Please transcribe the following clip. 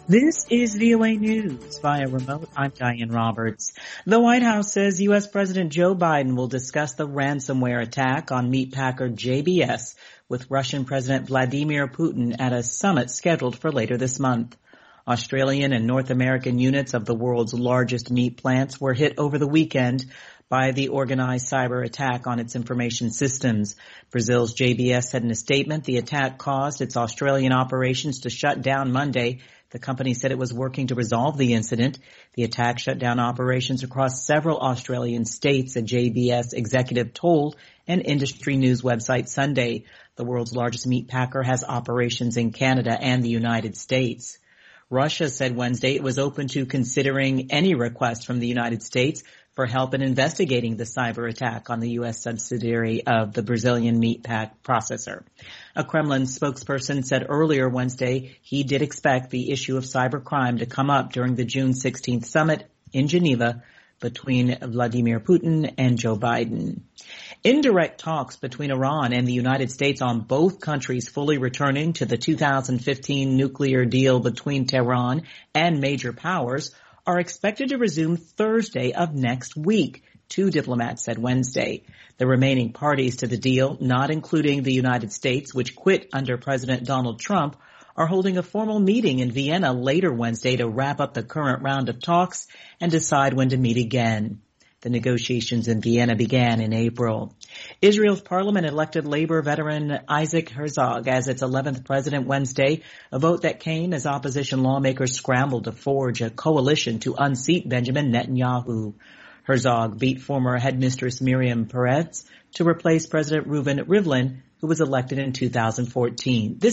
This is VOA News via remote. I'm Diane Roberts. The White House says U.S. President Joe Biden will discuss the ransomware attack on meatpacker JBS with Russian President Vladimir Putin at a summit scheduled for later this month. Australian and North American units of the world's largest meat plants were hit over the weekend by the organized cyber attack on its information systems. Brazil's JBS said in a statement the attack caused its Australian operations to shut down Monday. The company said it was working to resolve the incident. The attack shut down operations across several Australian states, a JBS executive told an industry news website Sunday. The world's largest meat packer has operations in Canada and the United States. Russia said Wednesday it was open to considering any request from the United States for help in investigating the cyber attack on the U.S. subsidiary of the Brazilian meat processor. A Kremlin spokesperson said earlier Wednesday he did expect the issue of cybercrime to come up during the June 16th summit in Geneva between Vladimir Putin and Joe Biden. Indirect talks between Iran and the United States on both countries fully returning to the 2015 nuclear deal between Tehran and major powers are expected to resume Thursday of next week, two diplomats said Wednesday. The remaining parties to the deal, not including the United States, which quit under President Donald Trump, are holding a formal meeting in Vienna later Wednesday to wrap up the current round of talks and decide when to meet again. The negotiations in Vienna began in April. Israel's parliament elected Labor veteran Isaac Herzog as its 11th president Wednesday, a vote that came as opposition lawmakers scrambled to forge a coalition to unseat Benjamin Netanyahu. Herzog beat former headmistress Miriam Peretz to replace President Reuven Rivlin, who was elected in 2014.